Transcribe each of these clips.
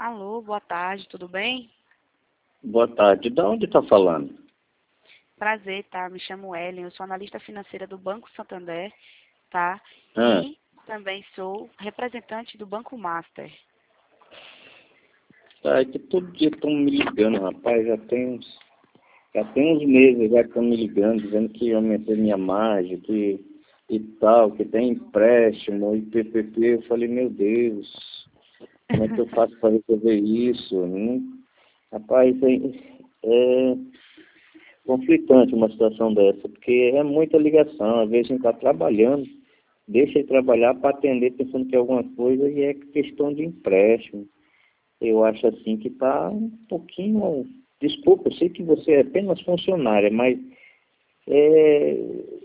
Alô, boa tarde, tudo bem? Boa tarde. De onde está falando? Prazer, tá? Me chamo Ellen, eu sou analista financeira do Banco Santander, tá? Ah, E também sou representante do Banco Master. tá, é que todo dia estão me ligando, rapaz. Já tem uns meses já que estão me ligando, dizendo que aumentei minha margem, e tal, que tem empréstimo e PPP. Eu falei, meu Deus, como é que eu faço para resolver isso? Rapaz, é conflitante uma situação dessa, porque é muita ligação. Às vezes a gente está trabalhando, deixa de trabalhar para atender pensando que é alguma coisa e é questão de empréstimo. Eu acho assim que está um pouquinho... Desculpa, eu sei que você é apenas funcionária, mas é,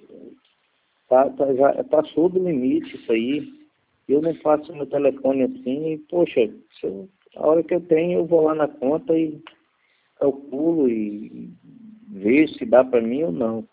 já passou do limite isso aí. Eu não passo meu telefone assim e, poxa, a hora que eu tenho, eu vou lá na conta e calculo e vejo se dá para mim ou não.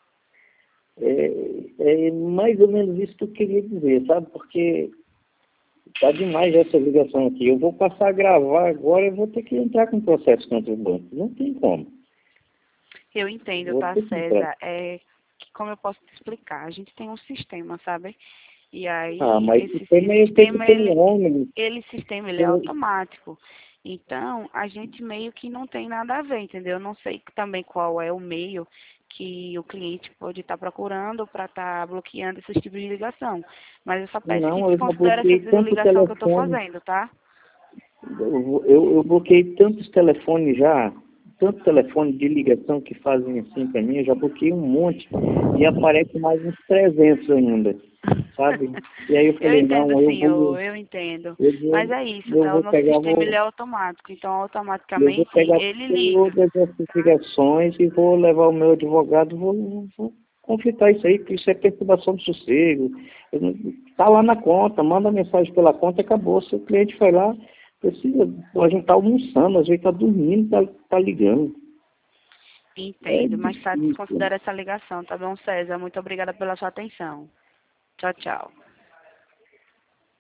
É mais ou menos isso que eu queria dizer, sabe? Porque tá demais essa ligação aqui. Eu vou passar a gravar agora e vou ter que entrar com processo contra o banco. Não tem como. Eu entendo, Vou tá, ter que entrar. César? Como eu posso te explicar? A gente tem um sistema, sabe? E Ah, aí, mas esse também eu tenho que sistema, ter um homem. ele é automático. Então, a gente meio que não tem nada a ver, entendeu? Eu não sei também qual é o meio que o cliente pode estar procurando para estar bloqueando esses tipos de ligação. Mas eu só peço que Não, eu já desconsidere essa bloqueei tanto desligação que eu estou telefone. fazendo, tá? Eu bloqueei tantos telefones já, tanto telefone de ligação que fazem assim para mim, eu já bloqueei um monte e aparece mais uns 300 ainda, sabe? E aí eu Eu falei, entendo, não, senhor, eu entendo. eu Mas vou, é isso, eu tá? O vou nosso pegar, sistema vou, ele é automático, então eu vou automaticamente pegar ele liga. todas essas ligações e vou levar o meu advogado, vou conflitar isso aí, porque isso é perturbação do sossego. Tá lá na conta, manda mensagem pela conta e acabou. Se o cliente foi lá, precisa, a gente tá almoçando, às vezes tá dormindo, tá ligando. É Entendo, mas tá, difícil. desconsidera essa ligação, tá bom, César? Muito obrigada pela sua atenção. Tchau, tchau.